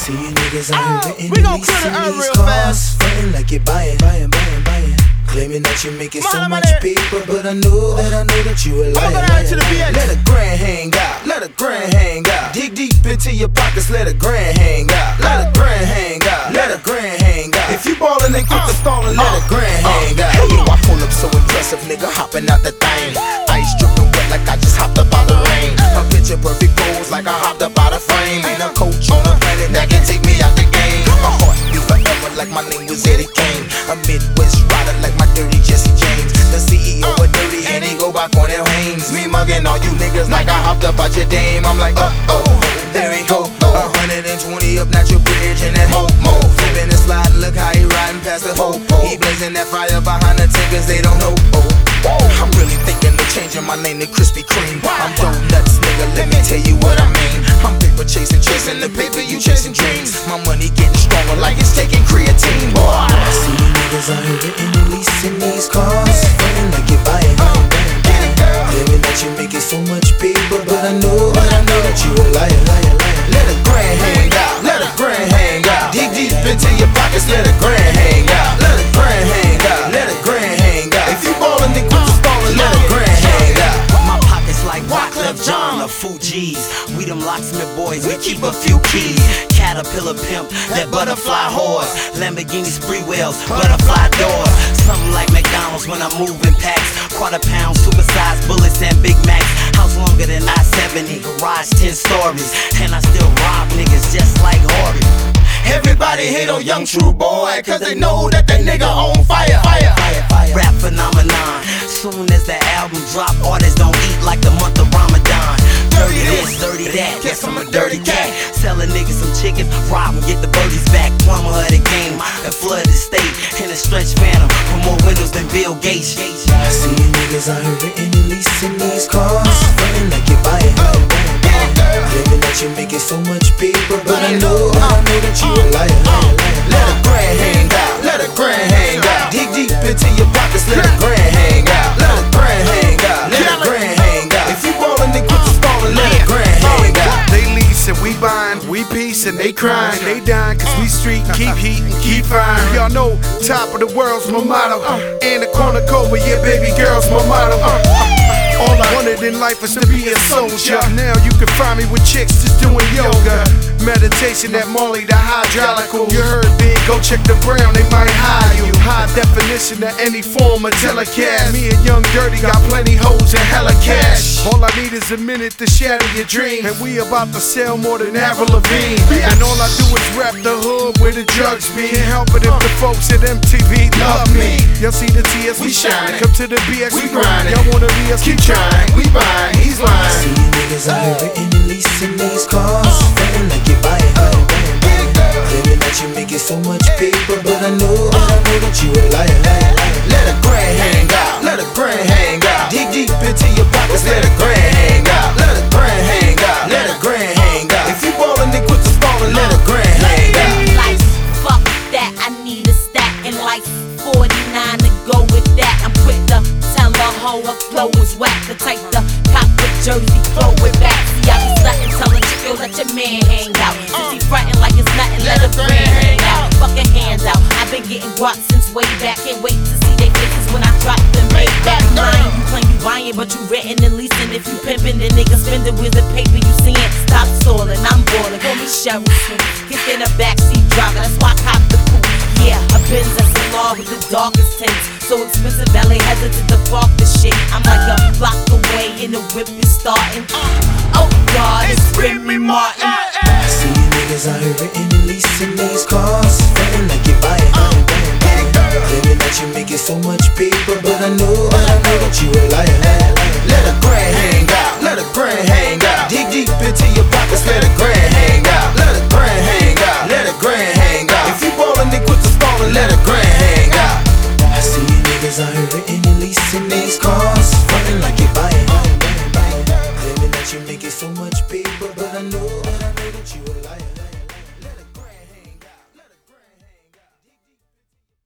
See you niggas out here We gon' clear the earth real fast. Frontin' like you're buying. Claiming that you're making so much paper, but I know that you a liar. Let a grand hang out, let a grand hang out. Dig deep into your pockets, let a grand hang out. Let a grand hang out, let a grand hang out. If you ballin' and quit the stallin', let a grand hang out. Hey, I pull up so impressive, nigga, hopping out the thing. Ice drippin' wet like I just hopped up out the rain. A picture perfect pose like I hopped up out of frame. Ain't a coach on a planet that can take me out the game. My heart beat forever like my name was Eddie Kane. A Midwest rider like my dirty Jesse James. The CEO of Dirty and he go by Cornell Haynes. Me mugging all you niggas like I hopped up out your dame. I'm like, oh, there he go. 120 up Natural Bridge and that ho-mo. Flipping and sliding, look how he riding past the ho. He blazing that fire behind the tickers, they don't know. I'm really thinking of changing my name to Krispy Kreme. I'm donuts, nigga, let me tell you what I mean. I'm paper chasing the paper, you chasing dreams. My money getting stronger like it's taking creatine. Boy, I see you niggas out here getting and leasing these cars, frontin' like you're buying. Claiming that you're making so much paper, but I know that you a liar. Let a grand hang out, let a grand hang out. Dig deep into your pockets, let a grand hang out. Let a grand hang out, let a grand hang out. If you ballin', then quit the stallin', let a grand hang out. My pockets like Wyclef Jean or Fugees. We them locksmith boys, we keep a few keys. Caterpillar pimp, that butterfly horse. Lamborghini spree wheels, butterfly doors. Something like McDonald's when I'm moving packs. Quarter pound, supersized bullets and Big Macs. House longer than I-70, garage 10 stories. And I still rob niggas just like Horry. Everybody hate on Young True Boy, cause they know that nigga on fire. Rap phenomenon. Soon as the album drop, artists don't eat like the month of Ramadan. Dirty this, dirty that, guess I'm a dirty cat. Selling niggas some chicken, rob 'em, get the birdies back. Plumber of the game, and flood the state. In a stretch phantom, with more windows than Bill Gates. I see you niggas out here renting and leasing these cars, frontin' like you're buying. Claiming that you're making so much paper, but I know that you a liar. Let a grand hang out, let a grand hang out. Dig deep into your pockets, let a grand hang out. Let a grand hang out, let a grand hang out. If you ballin', then quit the stallin', let a grand hang out. They lease and we buying, we peace and they crying. They dying cause we street, keep heat and keep fire. Y'all know, top of the world's my motto. In the corner Cobra, yeah baby girl's my motto. All I wanted in life was to be a soldier. Now you can find me with chicks just doing yoga. Meditation at Molly, the hydraulical. You heard big, go check the brown, they might hire you. High definition of any form of telecast. Me and Young Dirty got plenty hoes and hella cash. All I need is a minute to shatter your dreams. And we about to sell more than Avril Lavigne. And all I do is rap the hood where the drugs be. Can't help it if the folks at MTV love me. Y'all see the tears, we shine. Come to the BX, we grind. Y'all wanna be us, keep trying. We buying, he's lying. See you niggas out here renting and leasing these cars, frontin' like you're buying. Claiming that you're making so much paper, but I know that you a liar. Let a grand hang out, let a grand hang out. Dig deep into your pockets, let a grand hang out. Let a grand hang out, let a grand hang out. If you ballin', then quit the stallin', let a grand hang out. Lights, fuck that, I need a stack and like 49 to go with that. I'm quick to tell a hoe her flow is whack. The type to cop the jersey, throw it back. See, I be sluttin', tell a chick, yo, let your man hang out. Since he frontin' like it's nothing, let a friend hang out. Fuck a hands out, I've been getting guap since way back. Can't wait to see they faces when I drop the make back line. You claim you buying, but you rentin' and leasing. If you pimpin', then niggas spendin' with the paper you seein'. Stop stallin', I'm ballin', call me Cheryl Sue. Get in a backseat driver, that's why I cop the coupe. Yeah, a Benz SLR with the darkest tints. So expensive, valet hesitant to park the shit. I'm like a block away and the whip is starting. Oh God, it's Remy Martin. I see you niggas out here renting and leasing these cars, frontin' like you're buying. Claiming that you're making so much paper, but I know that you a liar. Let a grand hang out, let a grand hang out. Dig deep into your pockets, let a grand hang out. Let a grand hang out, let a grand hang out. If you ballin', then quit the stallin', let a grand hang out. I see you niggas out here